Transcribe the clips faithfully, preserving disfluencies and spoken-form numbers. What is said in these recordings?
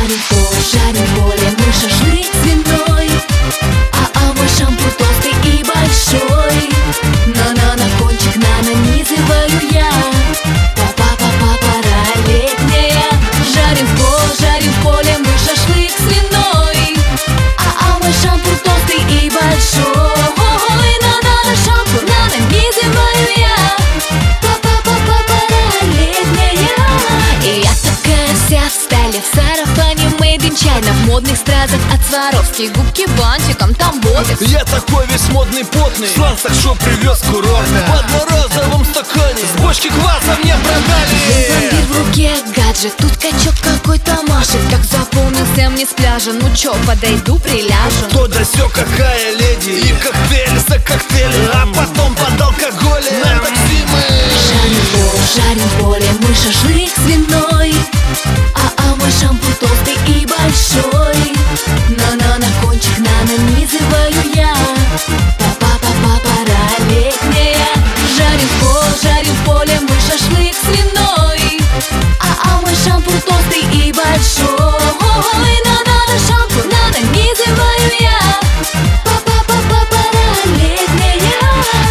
Жарим то, жарим поле, мы шашлык свиной, а, а мой шампур толстый и большой. На-на, на кончик на нанизываю я. Па-па-па-па-пора летняя. Жарим то, жарим поле, мы шашлык свиной, а, а мой шампур толстый и большой. На-на, на шампур на нанизываю я. Па-па-па-па-пора летняя. И я такая вся в стайле, в сарафане made in China, в модных стразах от Сваровски, губки бантиком, там ботекс. Я такой весь модный, потный, сланцах шо привез курорта. В одноразовом стакане с бочки кваса мне продали. Пломбир в руке, гаджет, тут качок какой-то машет. Как запомнился мне с пляжа, ну чё, подойду, приляжу. Кто да сё, какая леди, и коктейль за коктейлем, а потом под алкоголем на такси мы. Жарим то, жарим поле, мы шашлык свиной, а, а мой шампур толстый и большой. На-на, на кончик на нанизываю я. Па-па-па-па-пора летняя. Жарим то, жарим поле, мы шашлык свиной, а, а мой шампур толстый и большой. На-на, на шампур на нанизываю я. Па-па-па-па-пора летняя.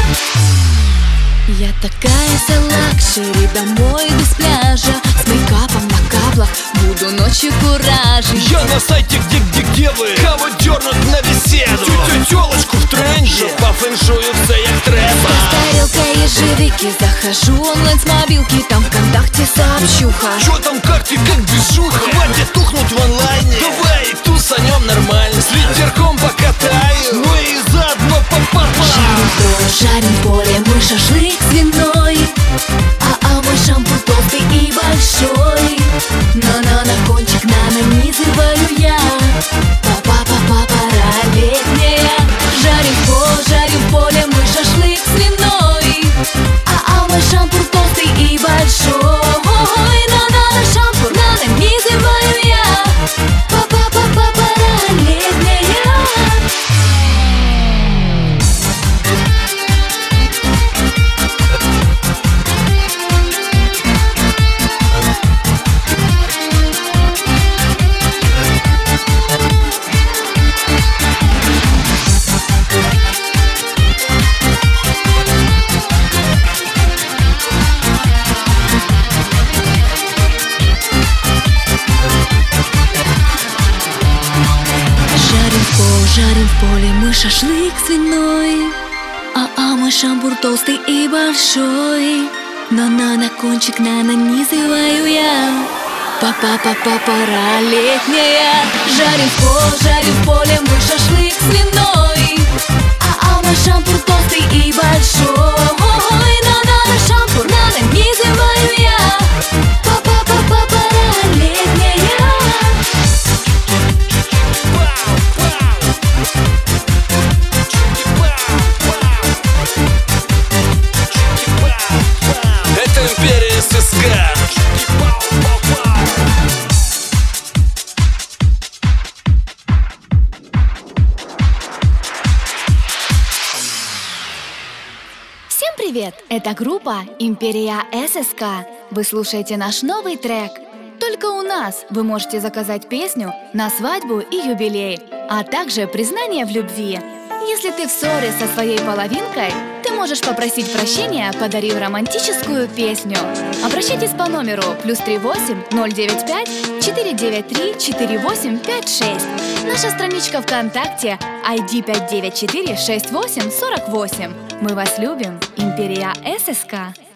Я такая за лакшери, домой без пляжа, с мейкапом на каблах, буду ночью куражить. Я на сайте, где, где, где вы, кого дернут на беседу. Тю-тю, тёлочку в тренде, по фэншую все як треба. С тарелкой ежевики захожу онлайн с мобилки, там ВКонтакте сообщуха. Чё там, как ты, как движуха? Хватит тухнуть в онлайне, давай тусанем нормально. С ветерком покатаю, ну и заодно по-папа. Жарим то, жарим поле, мы шашлык свиной, а, а мой шампур толстый и большой. На-на, на кончик на нанизываю я. Па-па-па-па-пора летняя. Жарим то, жарим поле, мы шашлык свиной, а, а мой шампур толстый и большой. На-на, на шампур на нанизываю я. Па-па-па-па-пора летняя. Жарим в поле, мы шашлык свиной, а, а мой шампур толстый и большой. На-на, на кончик на нанизываю я. Па-па-па-па-пора летняя. Жарим в жарим в поле, мы шашлык свиной, а, а мой шампур толстый и большой. На-на, на шампур на нанизываю я. Па-па-па-па-пора летняя. Это империя ССК. Всем привет! Это группа Империя ССК. Вы слушаете наш новый трек. Только у нас вы можете заказать песню на свадьбу и юбилей, а также признание в любви. Если ты в ссоре со своей половинкой, ты можешь попросить прощения, подарив романтическую песню. Обращайтесь по номеру плюс три восемь ноль девять пять четыре девять три четыре восемь пять шесть. Наша страничка ВКонтакте ай ди пять девять четыре шесть восемь сорок восемь. Мы вас любим, Империя ССК.